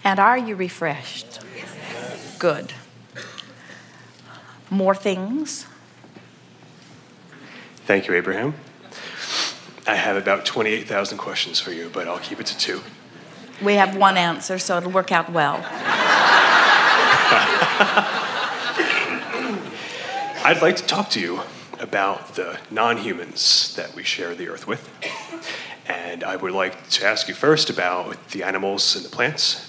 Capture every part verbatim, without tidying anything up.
And are you refreshed? Good. More things? Thank you, Abraham. I have about twenty-eight thousand questions for you, but I'll keep it to two. We have one answer, so it'll work out well. I'd like to talk to you about the non-humans that we share the earth with. And I would like to ask you first about the animals and the plants.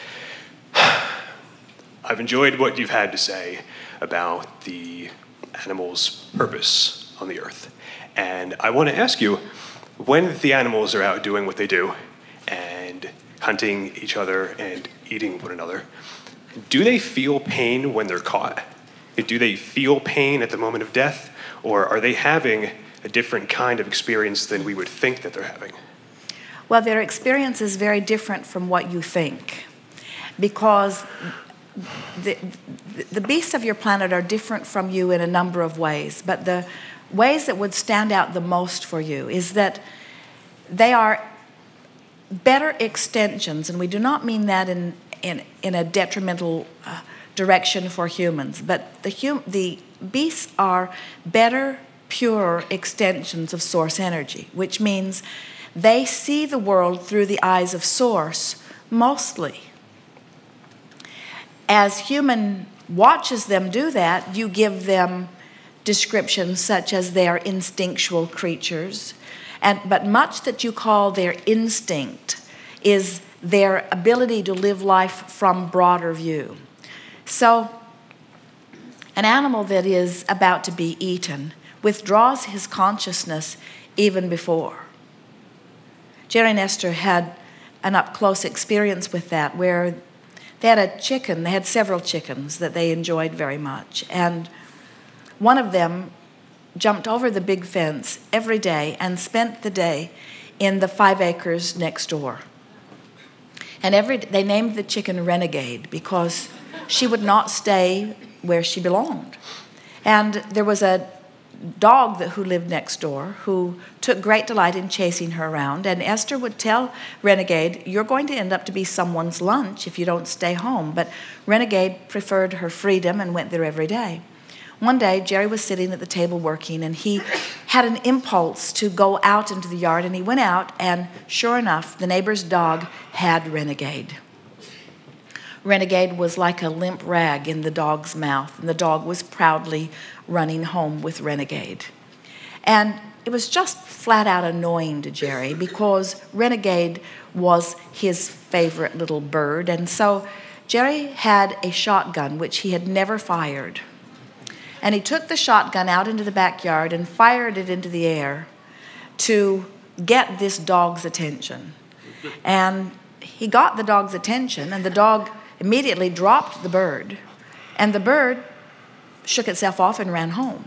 I've enjoyed what you've had to say about the animals' purpose on the earth. And I want to ask you, when the animals are out doing what they do and hunting each other and eating one another, do they feel pain when they're caught? Do they feel pain at the moment of death? Or are they having a different kind of experience than we would think that they're having? Well, their experience is very different from what you think, because the, the beasts of your planet are different from you in a number of ways, but the ways that would stand out the most for you is that they are better extensions, and we do not mean that in, in, in a detrimental uh, direction for humans, but the, hum, the beasts are better, purer extensions of source energy, which means they see the world through the eyes of source mostly. As human watches them do that, you give them descriptions such as they are instinctual creatures, and but much that you call their instinct is their ability to live life from broader view. So an animal that is about to be eaten withdraws his consciousness even before. Jerry and Esther had an up-close experience with that, where they had a chicken, they had several chickens that they enjoyed very much, and one of them jumped over the big fence every day and spent the day in the five acres next door. And every they named the chicken Renegade because she would not stay where she belonged. And there was a dog that who lived next door who took great delight in chasing her around, and Esther would tell Renegade, you're going to end up to be someone's lunch if you don't stay home. But Renegade preferred her freedom and went there every day. One day, Jerry was sitting at the table working, and he had an impulse to go out into the yard, and he went out, and sure enough, the neighbor's dog had Renegade. Renegade was like a limp rag in the dog's mouth, and the dog was proudly running home with Renegade. And it was just flat out annoying to Jerry because Renegade was his favorite little bird, and so Jerry had a shotgun which he had never fired. And he took the shotgun out into the backyard and fired it into the air to get this dog's attention. And he got the dog's attention, and the dog immediately dropped the bird, and the bird shook itself off and ran home.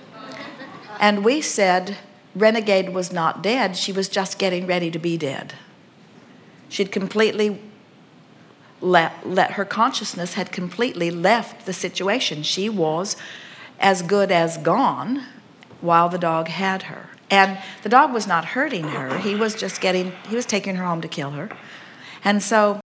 And we said Renegade was not dead, she was just getting ready to be dead. She'd completely let, let her consciousness had completely left the situation. She was as good as gone while the dog had her. And the dog was not hurting her, he was just getting, he was taking her home to kill her. And so